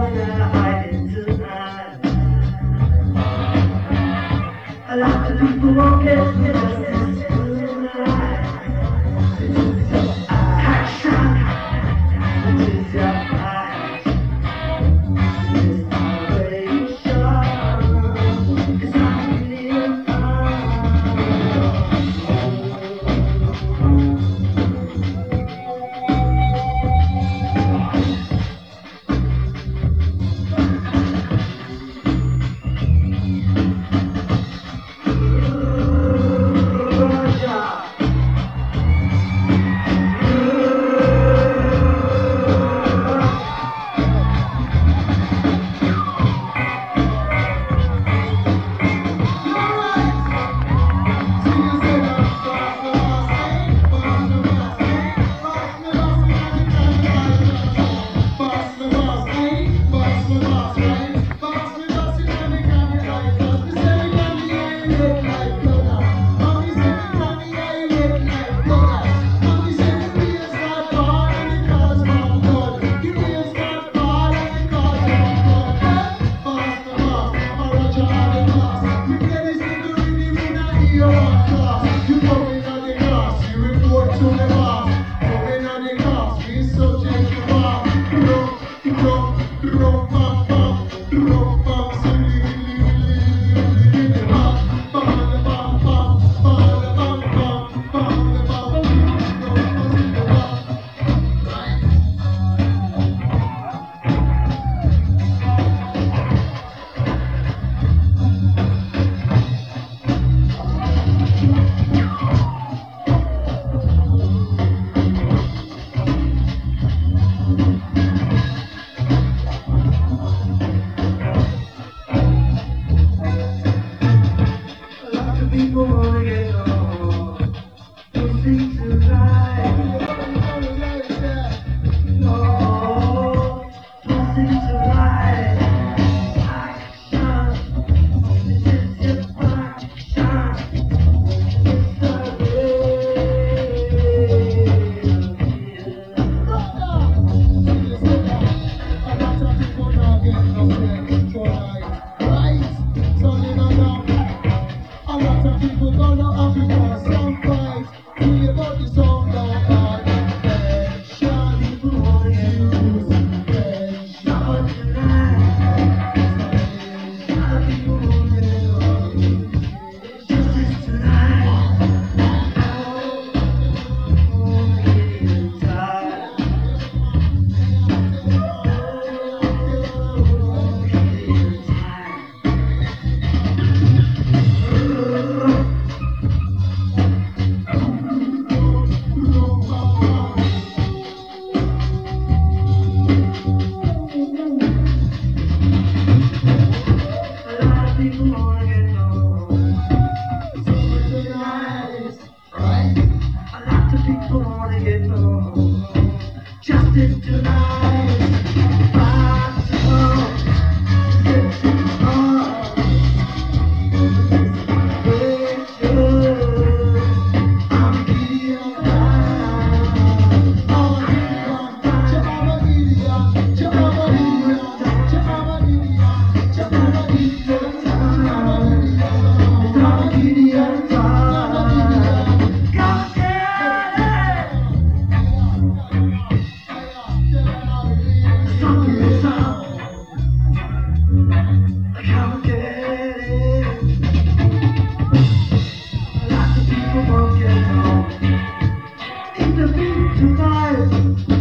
A lot of people won't get this tonight. Action, which is your eyes. This salvation is not really people wanna get on. Don't seem to lie. No, don't seem to lie. Action, this is your action. It's the People don't know how to pass some fight. Feel about the song now, attention. People want to use attention. not tonight. A lot of people want to get on. Justice tonight. Oh, getting tired. People wanna get on. A lot of people wanna get on. Justice tonight. Possible. Get too hard. Wait, I'm getting Tonight.